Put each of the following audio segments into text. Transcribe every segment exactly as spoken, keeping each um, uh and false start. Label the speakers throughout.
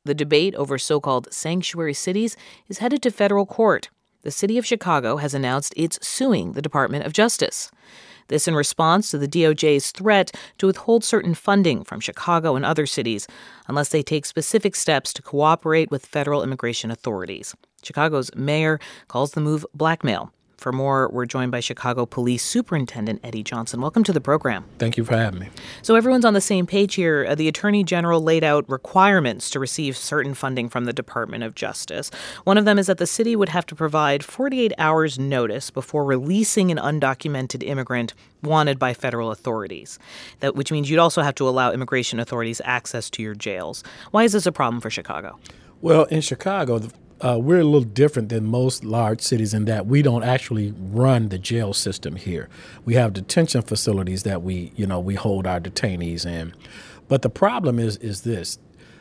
Speaker 1: The debate over so-called sanctuary cities is headed to federal court. The city of Chicago has announced it's suing the Department of Justice. This in response to the D O J's threat to withhold certain funding from Chicago and other cities unless they take specific steps to cooperate with federal immigration authorities. Chicago's mayor calls the move blackmail. For more, we're joined by Chicago Police Superintendent Eddie Johnson. Welcome to the program.
Speaker 2: Thank you for having me.
Speaker 1: So everyone's on the same page here. Uh, the Attorney General laid out requirements to receive certain funding from the Department of Justice. One of them is that the city would have to provide forty-eight hours notice before releasing an undocumented immigrant wanted by federal authorities, that, which means you'd also have to allow immigration authorities access to your jails. Why is this a problem for Chicago?
Speaker 2: Well, in Chicago, the Uh, we're a little different than most large cities in that we don't actually run the jail system here. We have detention facilities that we, you know, we hold our detainees in. But the problem is, is this.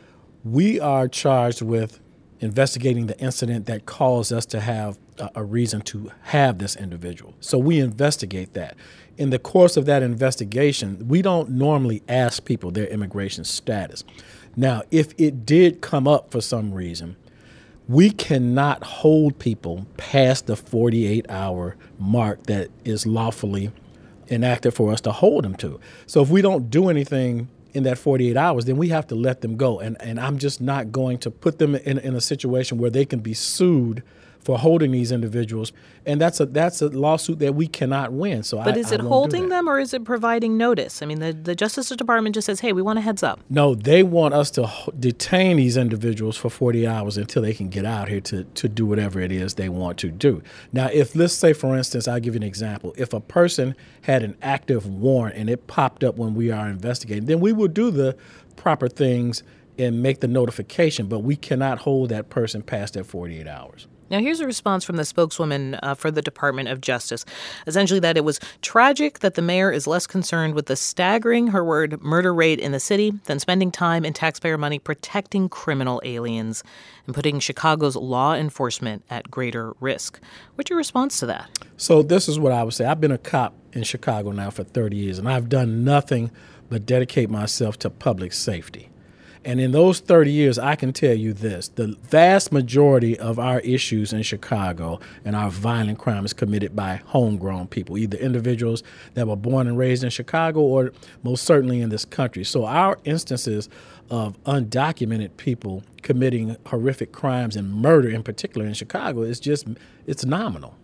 Speaker 2: We are charged with investigating the incident that caused us to have a, a reason to have this individual. So we investigate that. In the course of that investigation, we don't normally ask people their immigration status. Now, if it did come up for some reason, we cannot hold people past the forty-eight hour mark that is lawfully enacted for us to hold them to. So if we don't do anything in that forty-eight hours, then we have to let them go. And and I'm just not going to put them in, in a situation where they can be sued for holding these individuals. And that's a that's a lawsuit that we cannot win. So
Speaker 1: But
Speaker 2: I,
Speaker 1: is
Speaker 2: I
Speaker 1: it
Speaker 2: won't
Speaker 1: holding
Speaker 2: do that.
Speaker 1: them or is it providing notice? I mean, the, the Justice Department just says, hey, we want a heads up.
Speaker 2: No, they want us to h- detain these individuals for forty hours until they can get out here to, to do whatever it is they want to do. Now, if let's say, for instance, I'll give you an example. If a person had an active warrant and it popped up when we are investigating, then we will do the proper things and make the notification, but we cannot hold that person past that forty-eight hours.
Speaker 1: Now, here's a response from the spokeswoman uh, for the Department of Justice, essentially that it was tragic that the mayor is less concerned with the staggering, her word, murder rate in the city than spending time and taxpayer money protecting criminal aliens and putting Chicago's law enforcement at greater risk. What's your response to that?
Speaker 2: So this is what I would say. I've been a cop in Chicago now for thirty years, and I've done nothing but dedicate myself to public safety. And in those thirty years, I can tell you this, the vast majority of our issues in Chicago and our violent crime is committed by homegrown people, either individuals that were born and raised in Chicago or most certainly in this country. So our instances of undocumented people committing horrific crimes and murder in particular in Chicago is just, it's nominal.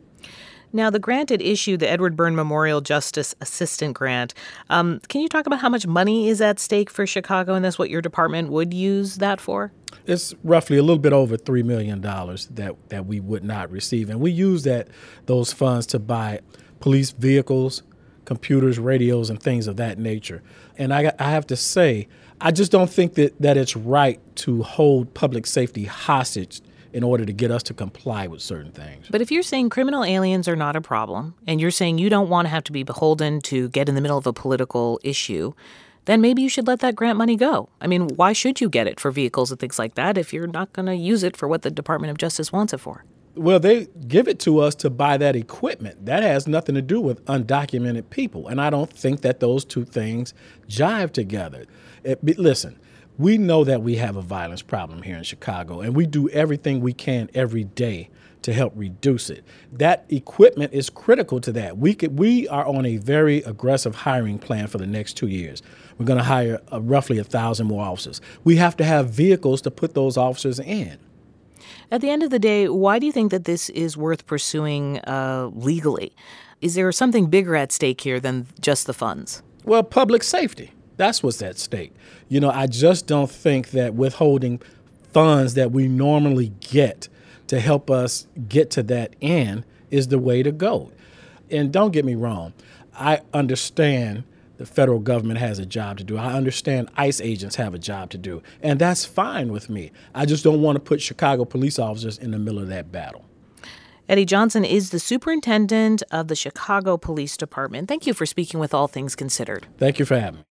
Speaker 1: Now, the grant at issue, the Edward Byrne Memorial Justice Assistant Grant, um, can you talk about how much money is at stake for Chicago and this, what your department would use that for?
Speaker 2: It's roughly a little bit over three million dollars that, that we would not receive. And we use that those funds to buy police vehicles, computers, radios, and things of that nature. And I, I have to say, I just don't think that, that it's right to hold public safety hostage in order to get us to comply with certain things.
Speaker 1: But if you're saying criminal aliens are not a problem, and you're saying you don't want to have to be beholden to get in the middle of a political issue, then maybe you should let that grant money go. I mean, why should you get it for vehicles and things like that if you're not going to use it for what the Department of Justice wants it for?
Speaker 2: Well, they give it to us to buy that equipment. That has nothing to do with undocumented people. And I don't think that those two things jive together. It, listen, we know that we have a violence problem here in Chicago, and we do everything we can every day to help reduce it. That equipment is critical to that. We could, we are on a very aggressive hiring plan for the next two years. We're going to hire uh, roughly a thousand more officers. We have to have vehicles to put those officers in.
Speaker 1: At the end of the day, why do you think that this is worth pursuing uh, legally? Is there something bigger at stake here than just the funds?
Speaker 2: Well, public safety. That's what's at stake. You know, I just don't think that withholding funds that we normally get to help us get to that end is the way to go. And don't get me wrong, I understand the federal government has a job to do. I understand ICE agents have a job to do, and that's fine with me. I just don't want to put Chicago police officers in the middle of that battle.
Speaker 1: Eddie Johnson is the superintendent of the Chicago Police Department. Thank you for speaking with All Things Considered.
Speaker 2: Thank you for having me.